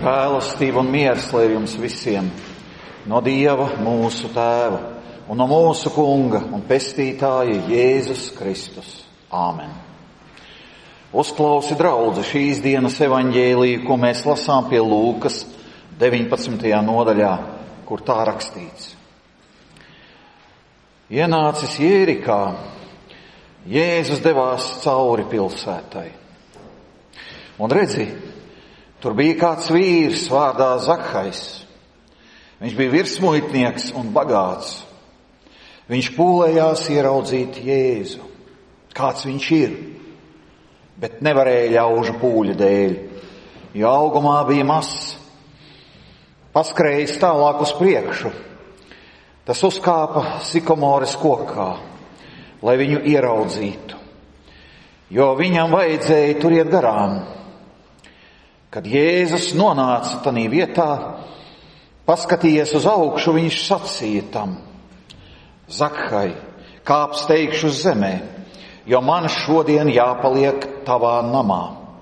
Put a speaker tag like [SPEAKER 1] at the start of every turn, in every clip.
[SPEAKER 1] Žēlastība un miers lai jums visiem no Dieva mūsu Tēva un no mūsu Kunga un Pestītāja Jēzus Kristus. Āmen. Uzklausi, draudze, šīs dienas evaņģēliju, ko mēs lasām pie Lūkas 19. nodaļā, kur tā rakstīts. Ienācis Jērikā, Jēzus devās cauri pilsētai. Un redzi, tur bija kāds vīrs vārdā Zakhais. Viņš bija virsmuitnieks un bagāts. Viņš pūlējās ieraudzīt Jēzu. Kāds viņš ir? Bet nevarēja ļaužu pūļa dēļ, jo augumā bija mazs. Paskrējis tālāk uz priekšu. Tas uzkāpa sikomores kokā, lai viņu ieraudzītu, jo viņam vajadzēja tur iet garām. Kad Jēzus nonāca tanī vietā, paskatījies uz augšu, viņš sacīja tam: Zakhai, kāp steigšu uz zemē, jo man šodien jāpaliek tavā namā.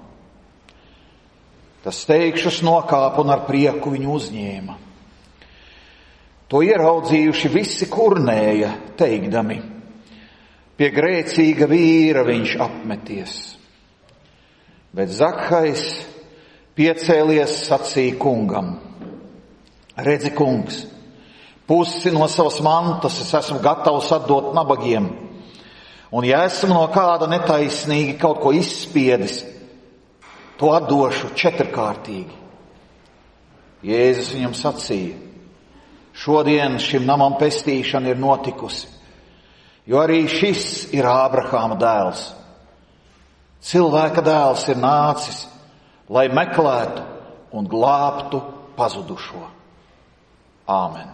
[SPEAKER 1] Tas steigšus nokāpa un ar prieku viņu uzņēma. To ieraudzījuši visi kurnēja, teikdami: pie grēcīga vīra viņš apmeties. Bet Zakhais piecēlies, sacīja kungam: redzi, kungs, pusi no savas mantas es esmu gatavs atdot nabagiem, un ja esmu no kāda netaisnīgi kaut ko izspiedis, to atdošu 4-kārtīgi. Jēzus viņam sacīja: šodien šim namam pestīšana ir notikusi, jo arī šis ir Ābrahāma dēls. Cilvēka dēls ir nācis, lai meklētu un glābtu pazudušo. Āmen.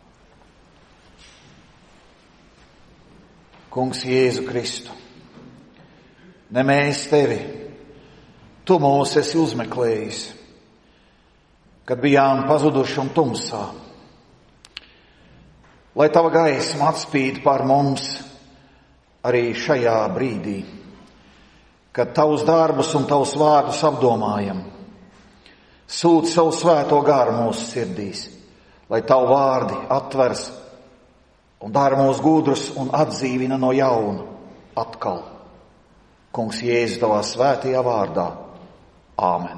[SPEAKER 1] Kungs Jēzu Kristu, ne mēs tevi, tu mūs esi uzmeklējis, kad bijām pazuduši un tumsā. Lai tava gaisma atspīd pār mums arī šajā brīdī, kad tavus darbus un tavus vārdus apdomājam. Sūti savu svēto garu mūsu sirdīs, lai tavu vārdi atvers un dara mūs gudrus un atdzīvina no jauna atkal. Kungs Jēzus tavā svētajā vārdā. Āmen.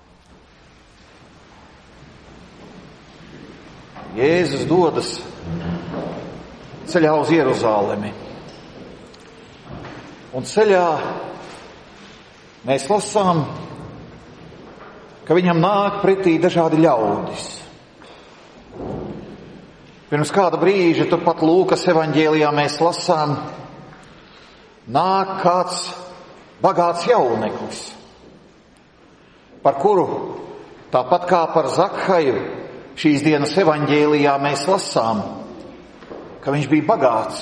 [SPEAKER 1] Jēzus dodas ceļā uz Jeruzalemi. Un ceļā mēs lasām, ka viņam nāk pretī dažādi ļaudis. Pirms kāda brīža, turpat Lūkas evaņģēlijā mēs lasām, nāk kāds bagāts jauneklis, par kuru, tāpat kā par Zakhaju, šīs dienas evaņģēlijā mēs lasām, ka viņš bija bagāts.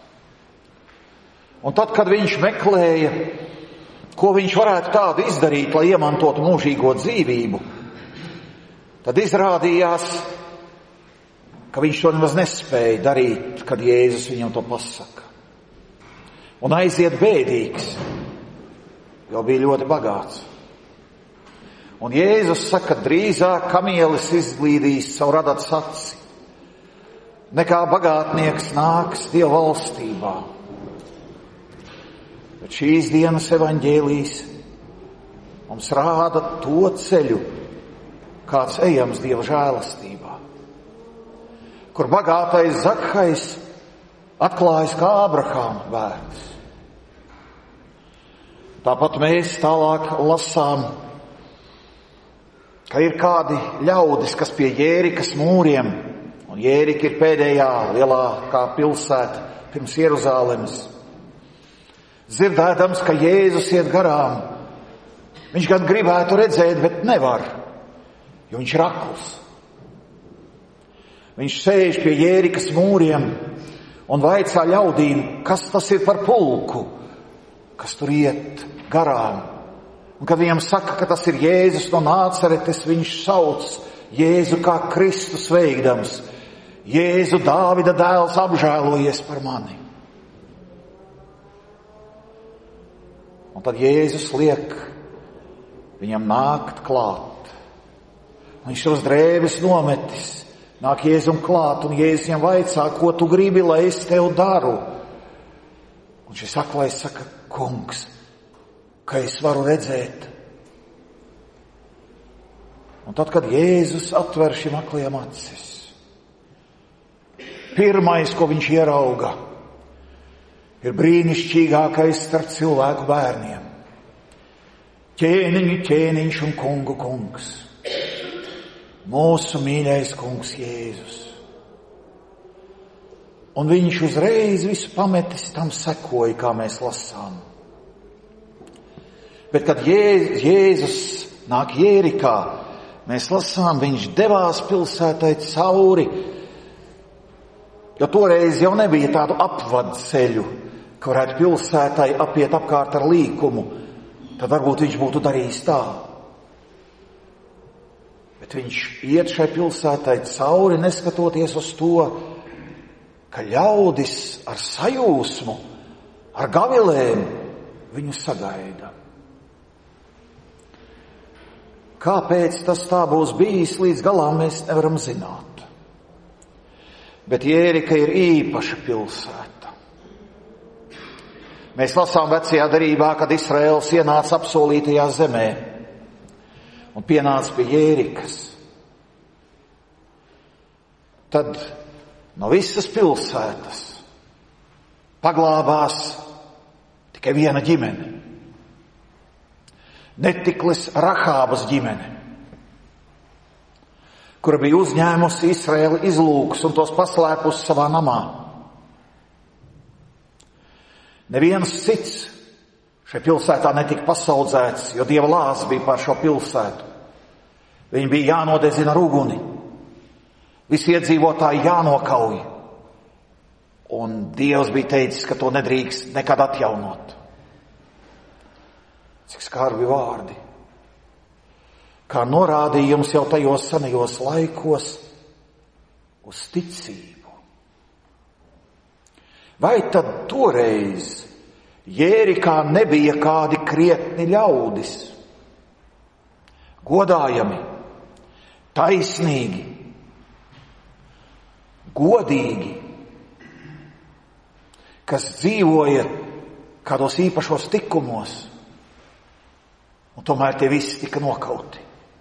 [SPEAKER 1] Un tad, kad viņš meklēja, ko viņš varētu tādu izdarīt, lai iemantotu mūžīgo dzīvību, tad izrādījās, ka viņš to nemaz nespēja darīt, kad Jēzus viņam to pasaka. Un aiziet bēdīgs, jo bija ļoti bagāts. Un Jēzus saka, drīzāk kamielis izglīdīs savu radatas aci, nekā bagātnieks nāks Dieva valstībā. Bet šīs dienas evaņģēlijs mums rāda to ceļu, kāds ejams Dieva žēlastībā, kur bagātais Zakhais atklājas kā Ābrahāma bērns. Tāpat mēs tālāk lasām, ka ir kādi ļaudis, kas pie Jērikas mūriem, un Jērika ir pēdējā lielākā pilsēta pirms Jeruzālemes, dzirdēdams, ka Jēzus iet garām, viņš gan gribētu redzēt, bet nevar, jo viņš ir akls. Viņš sēž pie Jērikas mūriem un vaicā ļaudīm, kas tas ir par pulku, kas tur iet garām. Un kad viņam saka, ka tas ir Jēzus no Nācaretes, viņš sauc Jēzu kā Kristu sveikdams: Jēzu, Dāvida dēls, apžēlojies par mani. Un tad Jēzus liek viņam nākt klāt. Viņš tos drēbes nometis. Nāk Jēzum klāt, un Jēzus viņam vaicā, ko tu gribi, lai es tev daru? Un šis aklais saka, kungs, ka es varu redzēt. Un tad, kad Jēzus atver šim aklajam acis, pirmais, ko viņš ierauga, ir brīnišķīgākais starp cilvēku bērniem. Ķēniņu ķēniņš un kungu kungs. Mūsu mīļais kungs Jēzus. Un viņš uzreiz visu pametis tam sekoja, kā mēs lasām. Bet, kad Jēzus nāk Jērikā, mēs lasām, viņš devās pilsētai cauri, jo toreiz jau nebija tādu apvadceļu, ka varētu pilsētai apiet apkārt ar līkumu, tad varbūt viņš būtu darījis tā. Bet viņš iet šai pilsētai cauri, neskatoties uz to, ka ļaudis ar sajūsmu, ar gavilēm viņu sagaida. Kāpēc tas tā būs bijis, līdz galām mēs nevaram zināt. Bet Jērika ir īpaša pilsēta. Mēs lasām vecajā derībā, kad Izraēls ienāca apsolītajā zemē un pienāca pie Jērikas. Tad no visas pilsētas paglābās tikai viena ģimene. Netikles Rahābas ģimene, kura bija uzņēmusi Izraēla izlūkus un tos paslēpusi savā namā. Neviens cits šai pilsētā netika pasaudzēts, jo Dieva lāsts bija pār šo pilsētu. Viņi bija jānodedzina ar uguni. Visi iedzīvotāji jānokauj. Un Dievs bija teicis, ka to nedrīkst nekad atjaunot. Cik skarbi vārdi. Kā norādījums jau tajos senajos laikos uz ticību. Vai tad toreiz Jērikā nebija kādi krietni ļaudis? Godājami, taisnīgi, godīgi, kas dzīvoja kādos īpašos tikumos, un tomēr tie visi tika nokauti.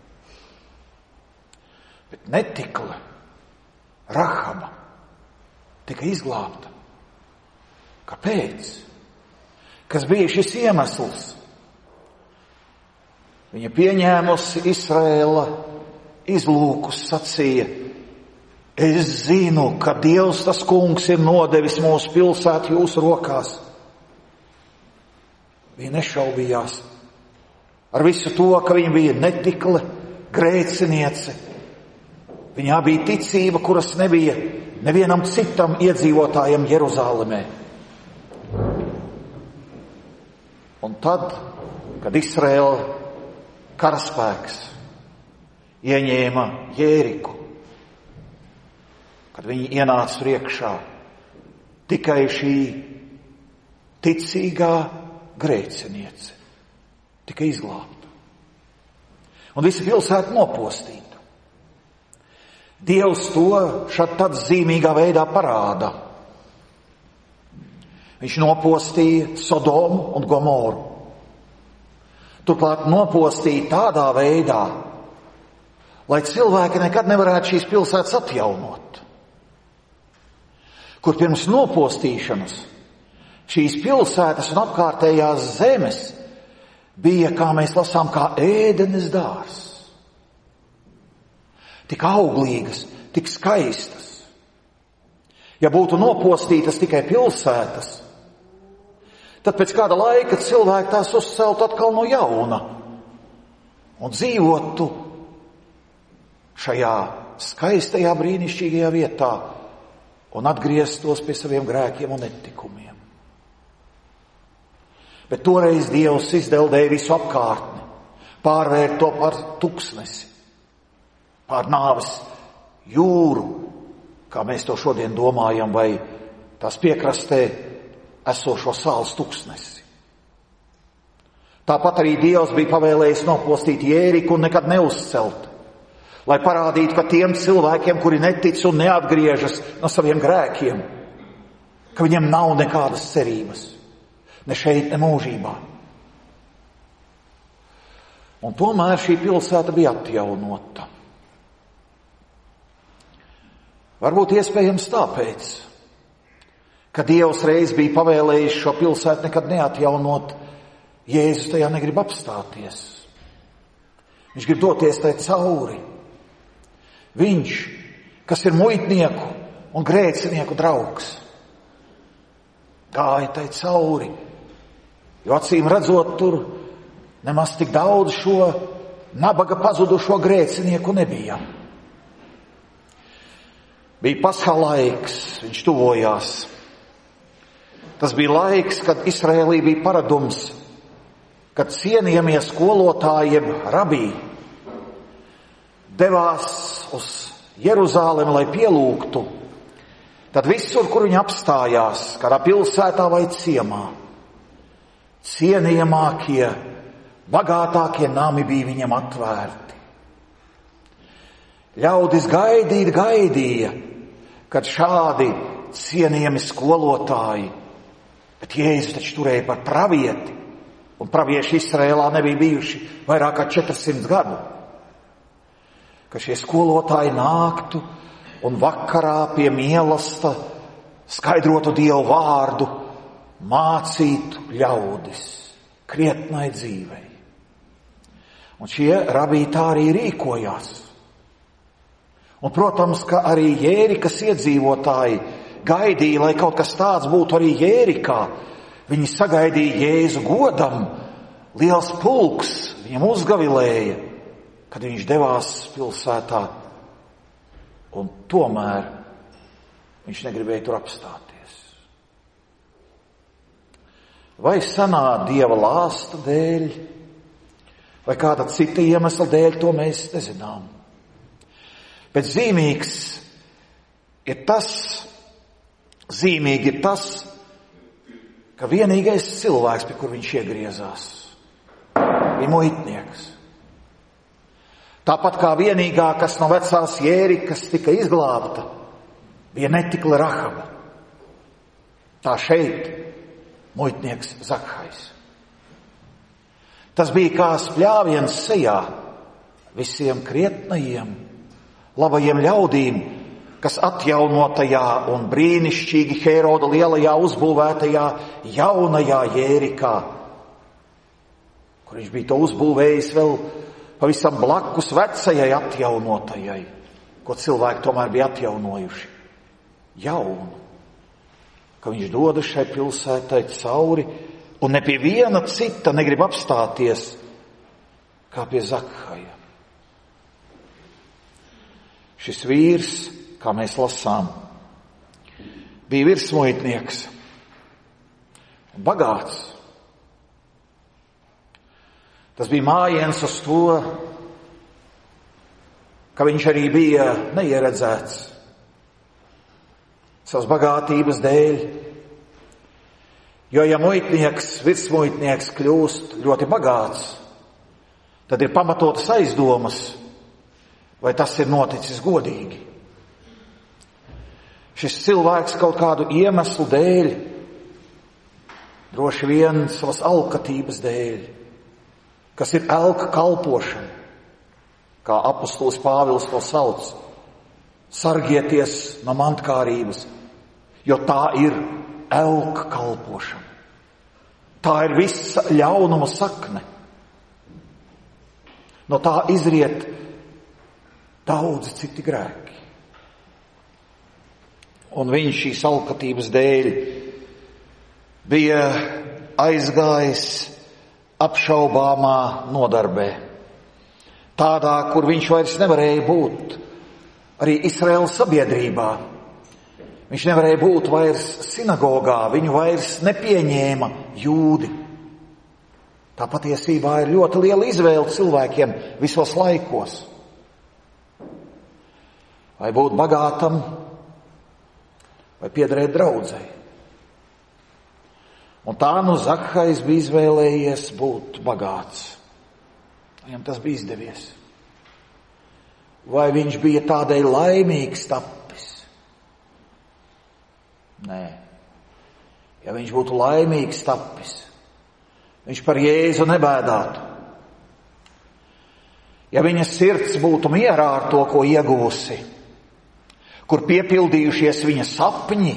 [SPEAKER 1] Bet Netikle, Rahaba tika izglābta. Kāpēc? Kas bija šis iemesls? Viņa pieņēmusi Izraēla izlūkus, sacīja, es zinu, ka Dievs tas kungs ir nodevis mūsu pilsētu jūsu rokās. Viņa nešaubījās. Ar visu to, ka viņa bija netikle, grēciniece. Viņā bija ticība, kuras nebija nevienam citam iedzīvotājam Jeruzālemē. Un tad, kad Izraēla karaspēks ieņēma Jēriku, kad viņi ienāca tur iekšā, tikai šī ticīgā grēciniece tika izglābta. Un visa pilsēta nopostīta. Dievs to šad tad zīmīgā veidā parāda. Viņš nopostīja Sodomu un Gomoru. Turklāt nopostīja tādā veidā, lai cilvēki nekad nevarētu šīs pilsētas atjaunot. Kur pirms nopostīšanas šīs pilsētas un apkārtējās zemes bija, kā mēs lasām, kā ēdenes dārzs. Tik auglīgas, tik skaistas. Ja būtu nopostītas tikai pilsētas, tad pēc kāda laika cilvēki tās uzceltu atkal no jauna un dzīvotu šajā skaistajā, brīnišķīgajā vietā un atgrieztos pie saviem grēkiem un netikumiem. Bet toreiz Dievs izdeldēja visu apkārtni, pārvērt to par tuksnesi, pār nāves jūru, kā mēs to šodien domājam, vai tās piekrastē esošo sāls tuksnesi. Tāpat arī Dievs bija pavēlējis nopostīt Jēriku un nekad neuzcelt. Lai parādītu, ka tiem cilvēkiem, kuri netic un neatgriežas no saviem grēkiem, ka viņiem nav nekādas cerības, ne šeit, ne mūžībā. Un tomēr šī pilsēta bija atjaunota. Varbūt iespējams tāpēc, ka Dievs reiz bija pavēlējis šo pilsētu nekad neatjaunot, Jēzus tajā negrib apstāties. Viņš grib doties tai cauri. Viņš, kas ir muitnieku un grēcinieku draugs, gāja tai cauri, jo acīm redzot tur nemaz tik daudz šo nabaga pazudušo grēcinieku nebija. Bija Pascha laiks, viņš tuvojās. Tas bija laiks, kad Izraēlī bija paradums, kad cienījamie skolotāji jeb rabī devās uz Jeruzālemi, lai pielūgtu, tad visur, kur viņi apstājās, kādā pilsētā vai ciemā, cienījamākie, bagātākie nami bija viņiem atvērti. Ļaudis gaidīja, kad šādi cienījami skolotāji, bet Jēzus taču turēja par pravieti, un pravieši Izraēlā nebija bijuši vairāk kā 400 gadu, ka šie skolotāji nāktu un vakarā pie mielasta skaidrotu Dievu vārdu, mācītu ļaudis krietnai dzīvei. Un šie rabī tā arī rīkojās. Un, protams, ka arī Jērikas iedzīvotāji gaidīja, lai kaut kas tāds būtu arī Jērikā. Viņi sagaidīja Jēzu godam, liels pulks viņam uzgavilēja, kad viņš devās pilsētā, un tomēr viņš negribēja tur apstāties. Vai senā Dieva lāsta dēļ, vai kāda cita iemesla dēļ, to mēs nezinām. Bet zīmīgi ir tas, ka vienīgais cilvēks, pie kur viņš iegriezās, bija muitnieks. Tāpat kā vienīgā, kas no vecās Jērikas tika izglābta, bija netikla Rahaba. Tā šeit muitnieks Zakhajs. Tas bija kā spļāviens sejā visiem krietnajiem, labajiem ļaudīm, kas atjaunotajā un brīnišķīgi Hēroda lielajā uzbūvētajā jaunajā Jērikā, kur viņš bija to uzbūvējis vēl pavisam blakus vecajai atjaunotajai, ko cilvēki tomēr bija atjaunojuši. Jaunu, ka viņš dodas šai pilsētai cauri un ne pie viena cita negrib apstāties, kā pie Zakhaja. Šis vīrs, kā mēs lasām, bija virsmuitnieks, bagāts. Tas bija mājiens uz to, ka viņš arī bija neieredzēts savas bagātības dēļ. Jo, ja virsmuitnieks kļūst ļoti bagāts, tad ir pamatotas aizdomas, vai tas ir noticis godīgi. Šis cilvēks kaut kādu iemeslu dēļ, droši vien savas alkatības dēļ, kas ir elka kalpošana, kā apostols Pāvils to sauc, sargieties no mantkārības, jo tā ir elka kalpošana. Tā ir visa ļaunuma sakne. No tā izriet daudzi citi grēki. Un viņš šīs alkatības dēļ bija aizgājis apšaubāmā nodarbē. Tādā, kur viņš vairs nevarēja būt arī Izraēlas sabiedrībā. Viņš nevarēja būt vairs sinagogā, viņu vairs nepieņēma jūdi. Tā patiesībā ir ļoti liela izvēle cilvēkiem visos laikos. Vai būt bagātam, vai piederēt draudzei. Un tā nu Zakhajs bija izvēlējies būt bagāts. Viņam tas bija izdevies. vai viņš bija tādēļ laimīgs tapis? Nē. Ja viņš būtu laimīgs tapis, viņš par Jēzu nebēdātu. Ja viņa sirds būtu mierā ar to, ko ieguvusi, kur piepildījušies viņa sapņi,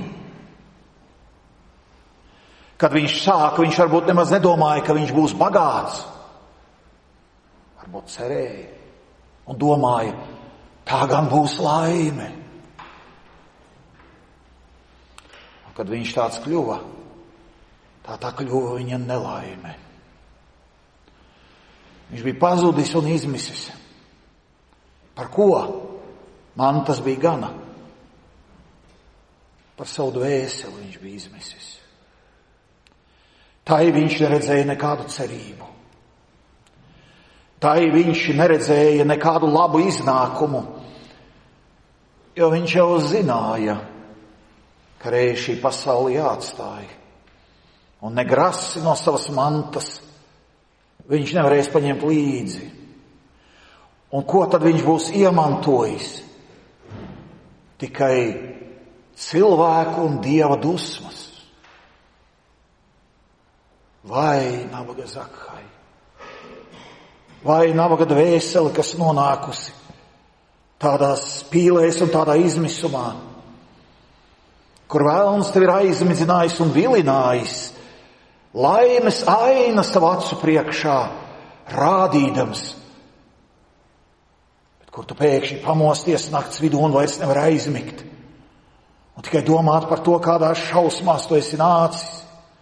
[SPEAKER 1] kad viņš sāka, viņš varbūt nemaz nedomāja, ka viņš būs bagāts. Varbūt cerēja un domāja, tā gan būs laime. Un kad viņš tāds kļuva, tā kļuva viņa nelaime. Viņš bija pazudis un izmisis. Par ko? Man tas bija gana. Par savu dvēseli viņš bija izmisis. Tai viņš neredzēja nekādu cerību. Tai viņš neredzēja nekādu labu iznākumu, jo viņš jau zināja, ka reiz šī pasaule jāatstāja. Un negrasi no savas mantas viņš nevarēs paņemt līdzi. Un ko tad viņš būs iemantojis? Tikai cilvēku un Dieva dusmas. Vai nabaga Zakhai, vai nabaga dvēseli, kas nonākusi tādās spīlēs un tādā izmisumā, kur vēlns tevi ir aizmidzinājis un vilinājis, laimes ainas tavu acu priekšā rādīdams, bet kur tu pēkšņi pamosties nakts vidū un vairs nevar aizmigt un tikai domāt par to, kādās šausmās tu esi nācis.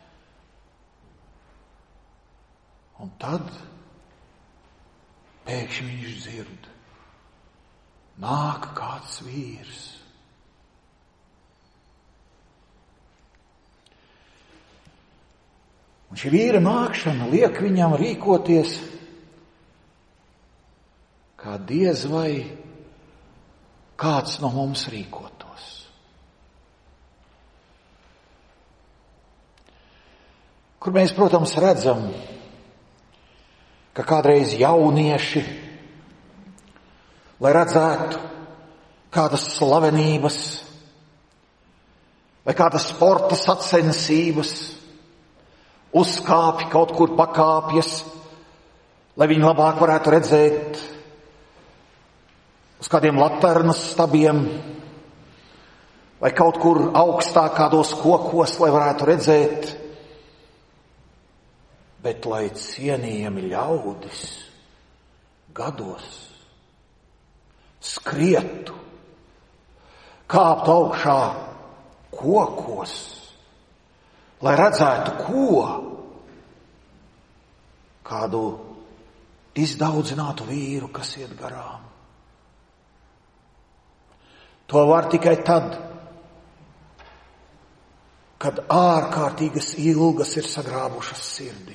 [SPEAKER 1] Un tad pēkšņi viņš dzird, nāk kāds vīrs. Un šī vīra nākšana liek viņam rīkoties, kā diez vai kāds no mums rīkotos. Kur mēs, protams, redzam, ka kādreiz jaunieši, lai redzētu kādas slavenības vai kādas sporta sacensības, uzkāpj kaut kur pakāpjas, lai viņi labāk varētu redzēt uz kādiem laternas stabiem vai kaut kur augstāk kādos kokos, lai varētu redzēt. Bet lai cienījami ļaudis gados skrietu, kāptu augšā kokos, lai redzētu ko? Kādu izdaudzinātu vīru, kas iet garām. To var tikai tad, kad ārkārtīgas ilgas ir sagrābušas sirdi.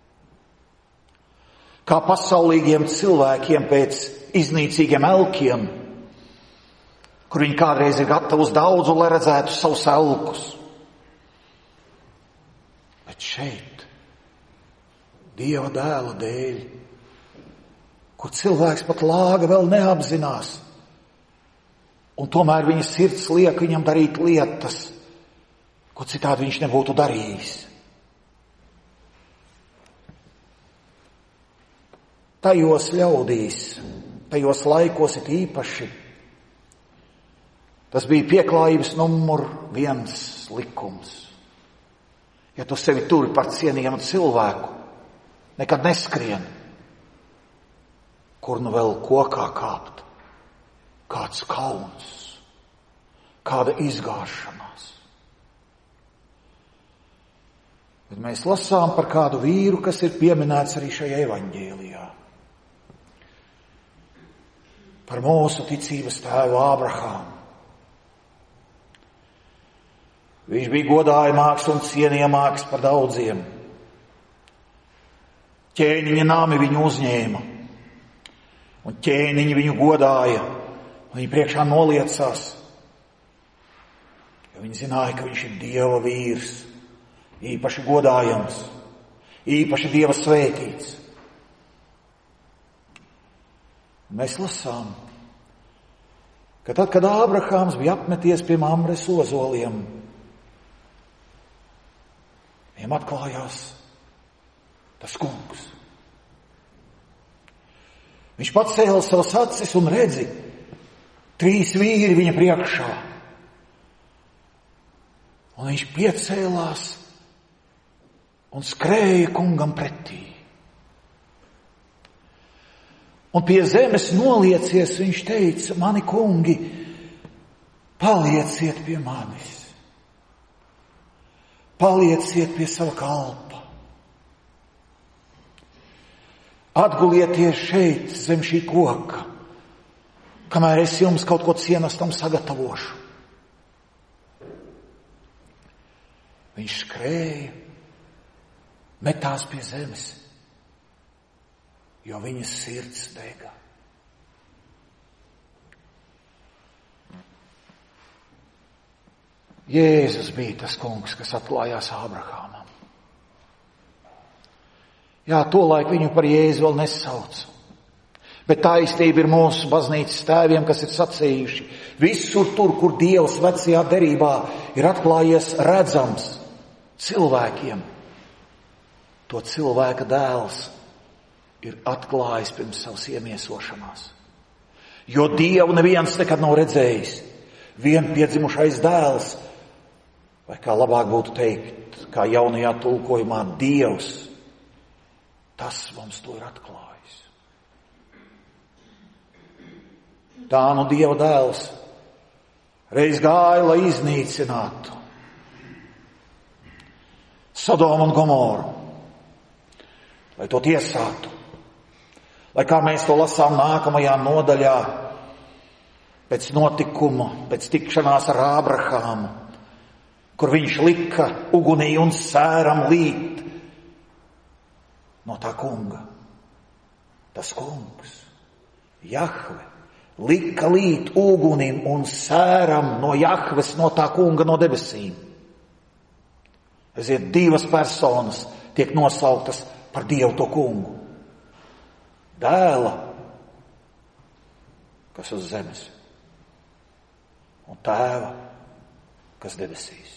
[SPEAKER 1] Kā pasaulīgiem cilvēkiem pēc iznīcīgiem elkiem, kur viņi kādreiz ir gatavi uz daudzu, lai redzētu savus elkus. Bet šeit, Dieva dēla dēļ, kur cilvēks pat lāga vēl neapzinās, un tomēr viņa sirds liek viņam darīt lietas, ko citādi viņš nebūtu darījis. Tajos ļaudīs, tajos laikos it īpaši, tas bija pieklājības numur 1 likums. Ja tu sevi turi par cienījamu cilvēku, nekad neskrien, kur nu vēl kokā kāpt. Kāds kauns, kāda izgāšanās. Bet mēs lasām par kādu vīru, kas ir pieminēts arī šajā evaņģēlijā. Par mūsu ticības tēvu Ābrahāmu. Viņš bija godājamāks un cienījamāks par daudziem. Ķēniņa nami viņu uzņēma, un ķēniņi viņu godāja, un viņi priekšā noliecās, jo viņi zināja, ka viņš ir Dieva vīrs, īpaši godājams, īpaši Dieva svētīts. Mēs lasām, ka tad, kad Ābrahāms bija apmeties pie Mamres ozoliem, viņam atklājās tas kungs. Viņš pacēla savas acis un redzi, 3 vīri viņa priekšā. Un viņš piecēlās un skrēja kungam pretī. Un pie zemes noliecies, viņš teica, mani kungi, palieciet pie manis. Palieciet pie sava kalpa. Atgulieties šeit zem šī koka, kamēr es jums kaut ko cienastam sagatavošu. Viņš skrēja, metās pie zemes, jo viņas sirds dega. Jēzus bija tas kungs, kas atklājās Ābrahāmam. Jā, tolaik viņu par Jēzu vēl nesauc. Bet taisnība ir mūsu baznīcas tēviem, kas ir sacījuši. Visur tur, kur Dievs vecajā derībā ir atklājies redzams cilvēkiem, to cilvēka dēls ir atklājis pirms savas iemiesošanās. Jo Dievu neviens nekad nav redzējis. Vien piedzimušais dēls, vai kā labāk būtu teikt, kā jaunajā tulkojumā, Dievs, tas mums to ir atklājis. Tā nu Dieva dēls reiz gāja, lai iznīcinātu Sodomu un Gomoru, lai to tiesātu, lai kā mēs to lasām nākamajā nodaļā, pēc notikuma, pēc tikšanās ar Ābrahāmu, kur viņš lika ugunī un sēram līt no tā kunga. Tas kungs, Jahve, lika līt ugunim un sēram no Jahves, no tā kunga, no debesīm. Aiziet, 2 personas tiek nosauktas par Dievu to kungu. Dēla, kas uz zemes, un tēva, kas debesīs.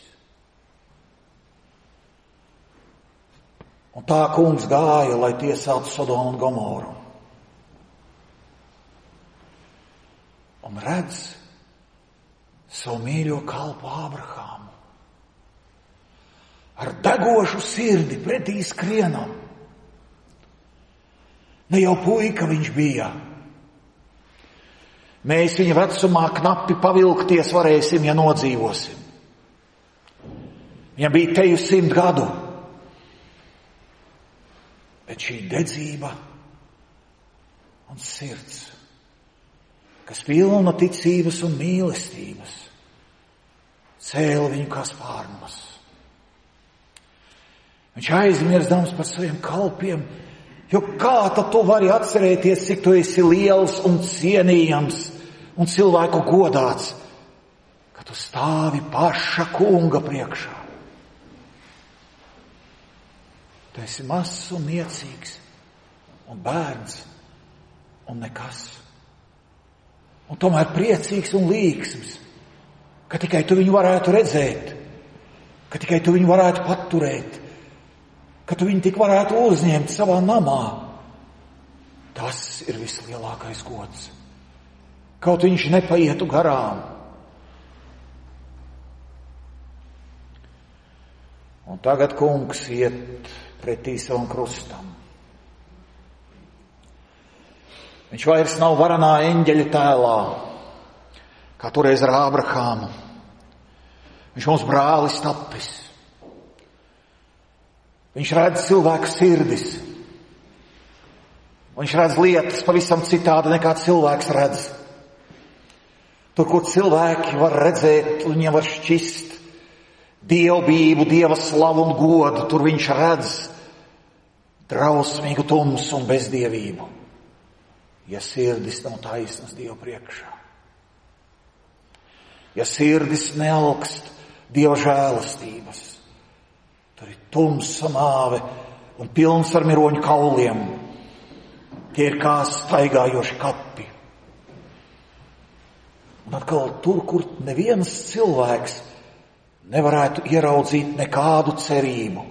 [SPEAKER 1] Un tā kungs gāja, lai tiesātu Sodomu un Gomoru. Un redz savu mīļo kalpu Ābrahāmu. Ar degošu sirdi pretī skrienam. Ne jau puika viņš bija. Mēs viņa vecumā knapi pavilkties varēsim, ja nodzīvosim. Viņam bija teju 100 gadu. Bet šī dedzība un sirds, kas pilna ticības un mīlestības, cēla viņu kā spārnos. Viņš aizmirstams par saviem kalpiem, jo kā tad tu vari atcerēties, cik tu esi liels un cienījams un cilvēku godāts, ka tu stāvi paša kunga priekšā. Tu esi mazs un niecīgs un bērns un nekas. Un tomēr priecīgs un līksms, ka tikai tu viņu varētu redzēt, ka tikai tu viņu varētu paturēt, ka tu viņu tik varētu uzņemt savā namā. Tas ir vislielākais gods. Kaut viņš nepaietu garām. Un tagad kungs iet pretī savam krustam. Viņš vairs nav varanā eņģeļa tēlā, kā toreiz ar Ābrahāmu. Viņš mums brālis tapis. Viņš redz cilvēku sirdis. Viņš redz lietas pavisam citādi nekā cilvēks redz. Tur, kur cilvēki var redzēt, viņiem var šķist dievbību, Dieva slavu un godu, tur viņš redz drausmīgu tumsu un bezdievību, ja sirdis nav taisnas Dieva priekšā. Ja sirdis nealkst Dieva žēlastības, tur ir tumsa nāve un pilns ar miroņu kauliem. Tie ir kā staigājoši kapi. Un atkal tur, kur neviens cilvēks nevarētu ieraudzīt nekādu cerību.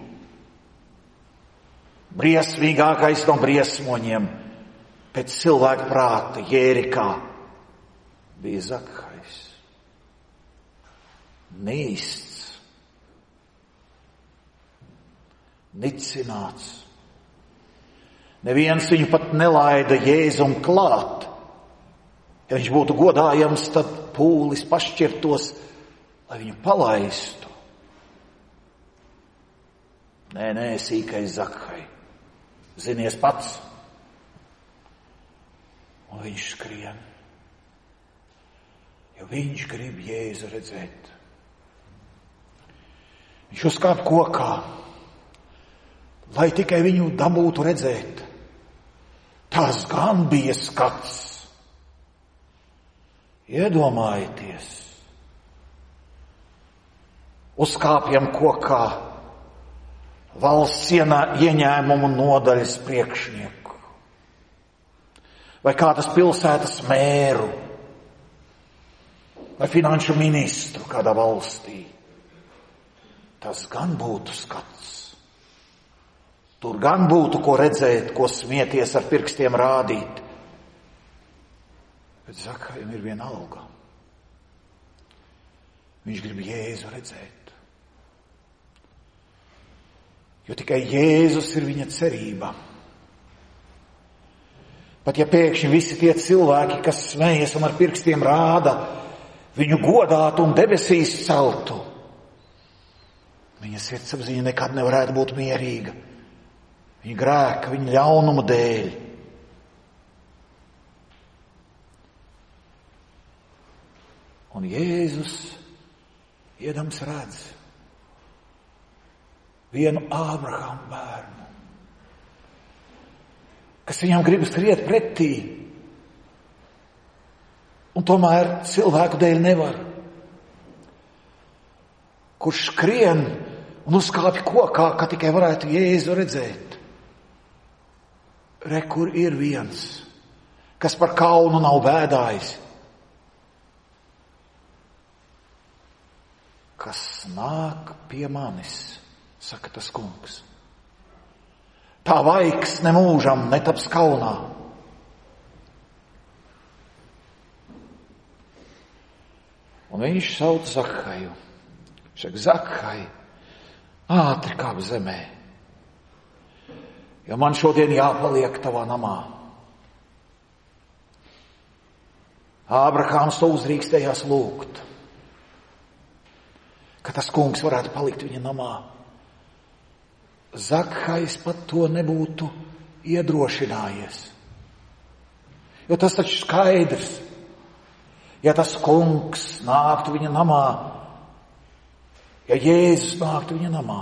[SPEAKER 1] Briesmīgākais no briesmoņiem pēc cilvēka prāta Jērikā bija Zakhajs. Nīsts, nicināts. Neviens viņu pat nelaida Jēzum klāt. Ja viņš būtu godājams, tad pūlis pašķirtos, lai viņu palaistu. Nē, sīkais Zakhai, zinies pats. Un viņš skrien, jo viņš grib Jēzu redzēt. Viņš uzkāp kokā, lai tikai viņu dabūtu redzēt. Tas gan bija skats. Iedomājieties, uzkāpjam kokā valsts ieņēmumu nodaļas priekšnieku vai kādas pilsētas mēru vai finanšu ministru kādā valstī. Tas gan būtu skats. Tur gan būtu ko redzēt, ko smieties ar pirkstiem rādīt. Bet Zakhajam ir viena alga. Viņš grib Jēzu redzēt. Jo tikai Jēzus ir viņa cerība. Pat ja pēkšņi visi tie cilvēki, kas smejas un ar pirkstiem rāda, viņu godātu un debesīs celtu, viņa sirdsapziņa nekad nevarētu būt mierīga. Viņa grēka, viņa ļaunuma dēļ. Un Jēzus iedams redz vienu Ābrahama bērnu, kas viņam grib skriet pretī, un tomēr cilvēku dēļ nevar. Kurš skrien un uzkāpj kokā, ka tikai varētu Jēzu redzēt. Re, kur ir viens, kas par kaunu nav bēdājis, kas nāk pie manis, saka tas kungs. Tā vaigs nemūžam netaps kaunā. Un viņš sauc Zakhaju. Saka, Zakhai, ātri kāp zemē, jo man šodien jāpaliek tavā namā. Ābrahāms to uzrīkstējās lūgt, ka tas kungs varētu palikt viņa namā. Zakhajs pat to nebūtu iedrošinājies, jo tas taču skaidrs, ja tas kungs nāktu viņa namā, ja Jēzus nāktu viņa namā,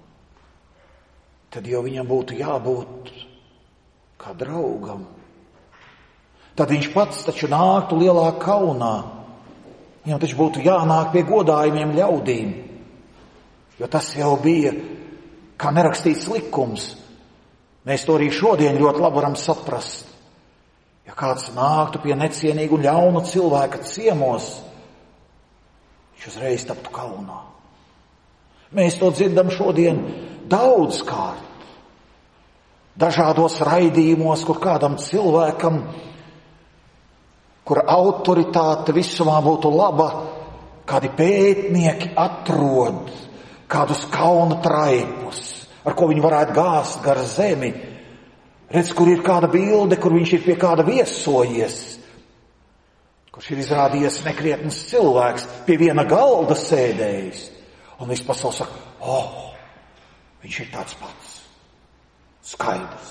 [SPEAKER 1] tad jau viņam būtu jābūt kā draugam. Tad viņš pats taču nāktu lielā kaunā. Viņam taču būtu jānāk pie godājumiem ļaudīm, jo tas jau bija kā nerakstīts likums. Mēs to arī šodien ļoti labi varam saprast. Ja kāds nāktu pie necienīgu un ļaunu cilvēka ciemos, viņš uzreiz taptu kaunā. Mēs to dzirdam šodien daudzkārt. Dažādos raidījumos, kur kādam cilvēkam, kura autoritāte visumā būtu laba, kādi pētnieki atrod kādus kauna traipus, ar ko viņi varētu gāzt gar zemi. Redz, kur ir kāda bilde, kur viņš ir pie kāda viesojies, kurš ir izrādījies nekrietns cilvēks, pie viena galda sēdējis. Un viss pasaules saka, viņš ir tāds pats. Skaidrs.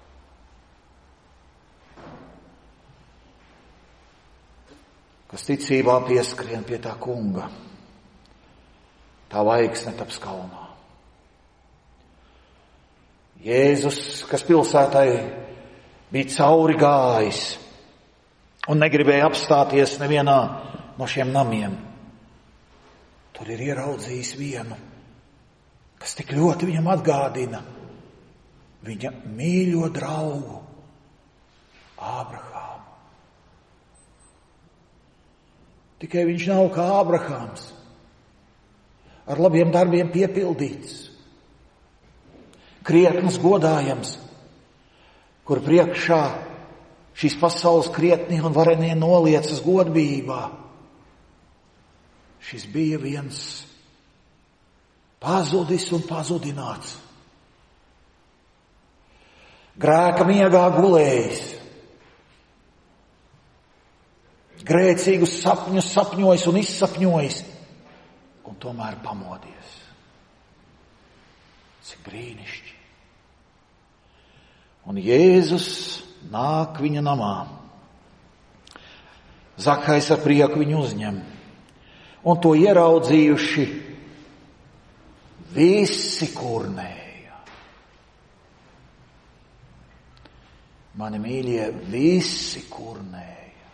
[SPEAKER 1] Kas ticībā pieskrien pie tā kunga, tā vaigs netaps kaunā. Jēzus, kas pilsētai bija cauri gājis un negribēja apstāties nevienā no šiem namiem, tur ir ieraudzījis vienu, kas tik ļoti viņam atgādina viņa mīļo draugu Ābrahāmu. Tikai viņš nav kā Ābrahāms, ar labiem darbiem piepildīts, krietns, godājams, kur priekšā šīs pasaules krietnie un varenie noliecas godbībā. Šis bija viens pazudis un pazudināts. Grēka miegā gulējis, grēcīgus sapņus sapņojis un izsapņojis, un tomēr pamodies. Cik brīnišķi! Un Jēzus nāk viņa namā. Zakais ar prieku viņu uzņem. Un to ieraudzījuši visi kurnēja. Mani mīļie, visi kurnēja.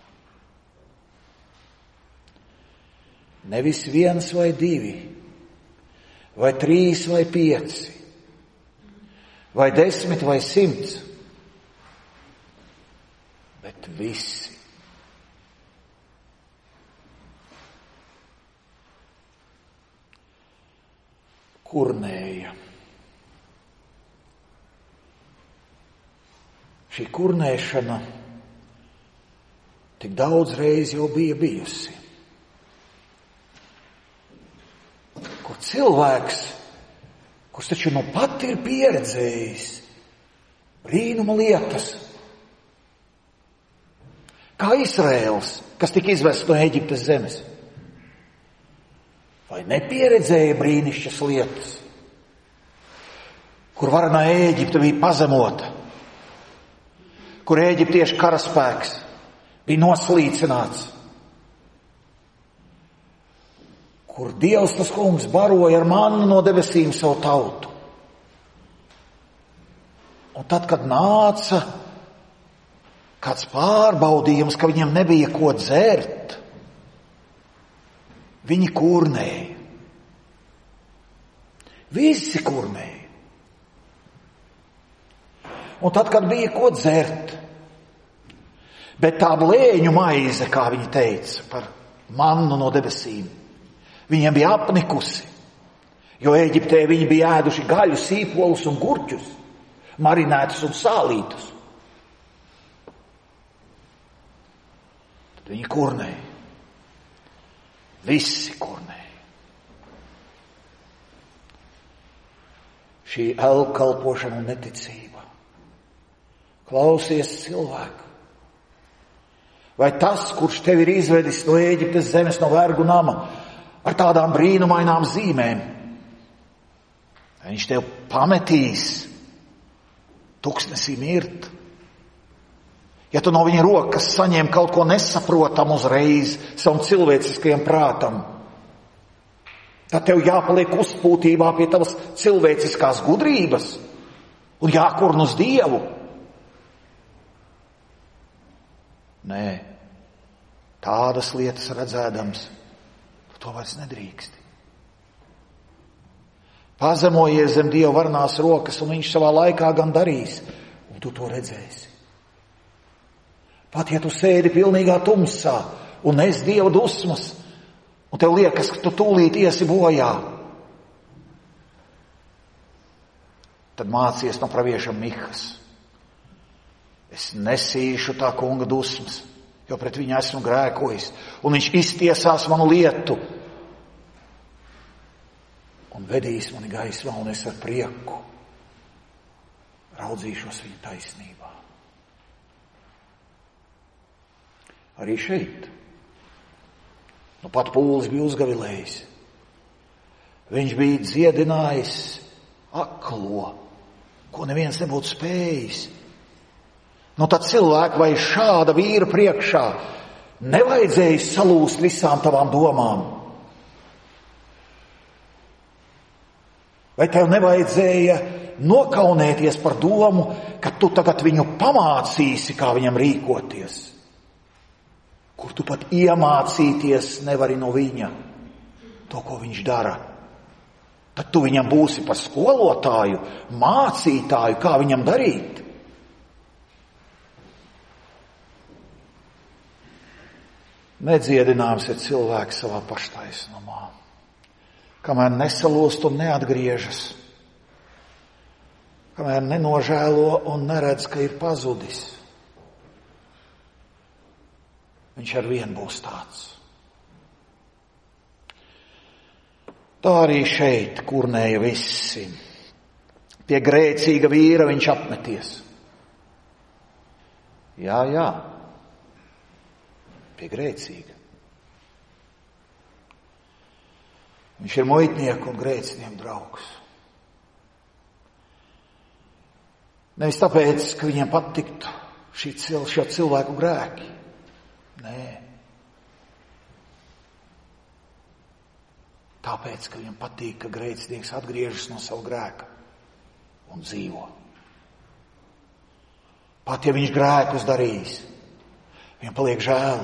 [SPEAKER 1] Nevis 1 vai 2, vai 3 vai 5, vai 10 vai 100, bet visi. Kurnēja. Šī kurnēšana tik daudz reizi jau bija bijusi. Kur cilvēks, kurš taču nu pat ir pieredzējis brīnuma lietas, kā Izraēls, kas tika izvests no Ēģiptes zemes, vai nepieredzēja brīnišķas lietas, kur varenā Ēģipte bija pazemota, kur ēģiptiešu karaspēks bija noslīcināts, kur Dievs tas kungs baroja ar mannu no debesīm savu tautu. Un tad, kad nāca kāds pārbaudījums, ka viņiem nebija ko dzert, viņi kurnēja. Visi kurnēja. Un tad, kad bija ko dzert, bet tā blēņu maize, kā viņi teica, par mannu no debesīm, viņiem bija apnikusi, jo Ēģiptē viņi bija ēduši gaļu, sīpolus un gurķus, marinētus un sālītus. Tad viņi kurnēja. Visi kurnēja. Šī elkalpošana un neticība. Klausies cilvēku. Vai tas, kurš tevi ir izvedis no Ēģiptes zemes, no vergu nama, ar tādām brīnumainām zīmēm, viņš tev pametīs tuksnesī mirt? Ja tu no viņa rokas saņem kaut ko nesaprotam uzreiz savam cilvēciskajam prātam, tad tev jāpaliek uzpūtībā pie tavas cilvēciskās gudrības un jākurn uz Dievu. Nē, tādas lietas redzēdams, tu to vairs nedrīksti. Pazemojies zem Dieva varenās rokas, un viņš savā laikā gan darīs, un tu to redzēsi. Pat ja tu sēdi pilnīgā tumsā un nes Dieva dusmas, un tev liekas, ka tu tūlīt iesi bojā, tad mācies no pravieša Mihas. Es nesīšu tā kunga dusmas, jo pret viņu esmu grēkojis, un viņš iztiesās manu lietu un vedīs mani gaismā, un es ar prieku raudzīšos viņa taisnībā. Arī šeit. Nu pat pūlis bija uzgavilējis. Viņš bija dziedinājis aklo, ko neviens nebūtu spējis. Nu tad cilvēku vai šāda vīra priekšā nevajadzēja salūst visām tavām domām. Vai tev nevajadzēja nokaunēties par domu, ka tu tagad viņu pamācīsi, kā viņam rīkoties? Kur tu pat iemācīties nevari no viņa to, ko viņš dara. Tad tu viņam būsi par skolotāju, mācītāju, kā viņam darīt. Nedziedināms ir cilvēks savā paštaisnumā, kamēr nesalūst un neatgriežas, kamēr nenožēlo un neredz, ka ir pazudis. Viņš ar vienu būs tāds. Tā arī šeit kurnēja visi. Pie grēcīga vīra viņš apmeties. Jā, pie grēcīga. Viņš ir muitnieku un grēcinieku draugs. Nevis tāpēc, ka viņiem patiktu šo cilvēku grēki. Nē. Tāpēc, ka viņam patīk, ka grēcinieks atgriežas no savu grēka un dzīvo. Pat ja viņš grēkus darīs, viņam paliek žēl.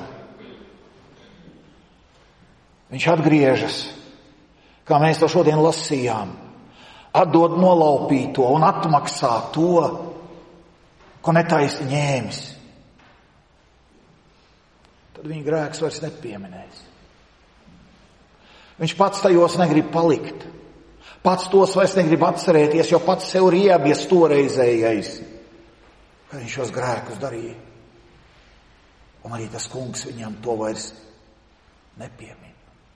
[SPEAKER 1] Viņš atgriežas, kā mēs to šodien lasījām, atdod nolaupīto un atmaksā to, ko netaisni ņēmis. Tad viņa grēks vairs nepieminēs. Viņš pats tajos negrib palikt. Pats tos vairs negrib atcerēties, jo pats sev riebjas toreizējais, kad viņš šos grēkus darīja. Un arī tas kungs viņam to vairs nepiemin.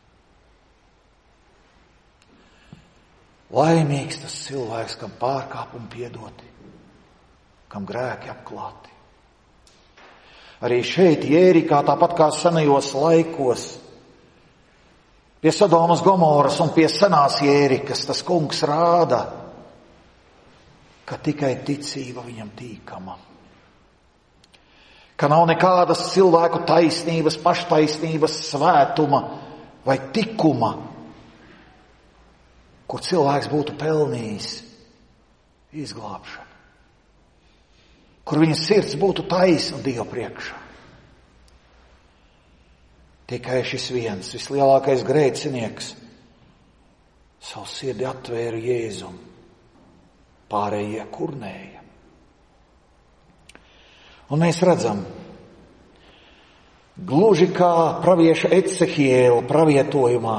[SPEAKER 1] Laimīgs tas cilvēks, kam pārkāpumi piedoti, kam grēki apklāti. Arī šeit Jērikā, tāpat kā senajos laikos, pie Sodomas Gomoras un pie senās Jērikas, tas kungs rāda, ka tikai ticība viņam tīkama. Ka nav nekādas cilvēku taisnības, paštaisnības, svētuma vai tikuma, kur cilvēks būtu pelnījis izglābšanu. Kur viņa sirds būtu taisna Dieva priekšā. Tikai šis viens, vislielākais grēcinieks, savu sirdi atvēra Jēzum, pārējie kurnēja. Un mēs redzam, gluži kā pravieša Ecehiela pravietojumā,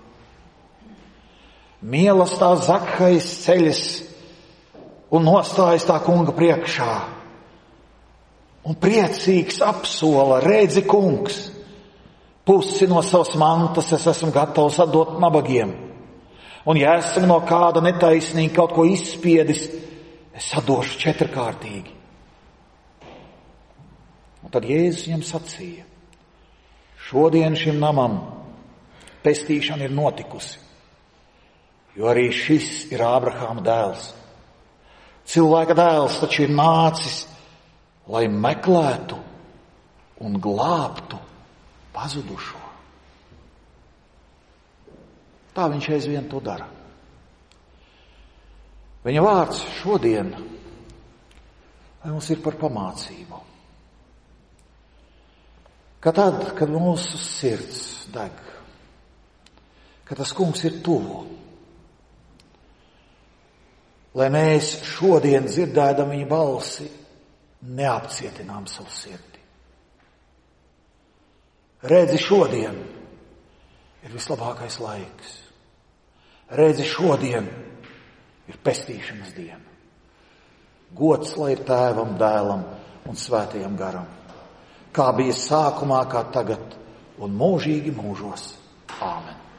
[SPEAKER 1] mīlestās Zakhais ceļas un nostājas tā kunga priekšā. Un priecīgs apsola, redzi kungs, pusi no savas mantas es esmu gatavs atdot nabagiem. Un ja esmu no kāda netaisnīgi kaut ko izspiedis, es atdošu 4-kārtīgi. Un tad Jēzus viņam sacīja, šodien šim namam pestīšana ir notikusi, jo arī šis ir Ābrahāma dēls. Cilvēka dēls taču ir nācis, lai meklētu un glābtu pazudušo. Tā viņš aizvien to dara. Viņa vārds šodien mums ir par pamācību. Ka tad, kad mūsu sirds deg, ka tas kungs ir tuvu, lai mēs šodien dzirdēdam viņa balsi, neapcietinām savu sirdi. Redzi, šodien ir vislabākais laiks. Redzi, šodien ir pestīšanas diena. Gods lai ir Tēvam, Dēlam un Svētajam Garam, kā bija sākumā, kā tagad un mūžīgi mūžos. Āmen.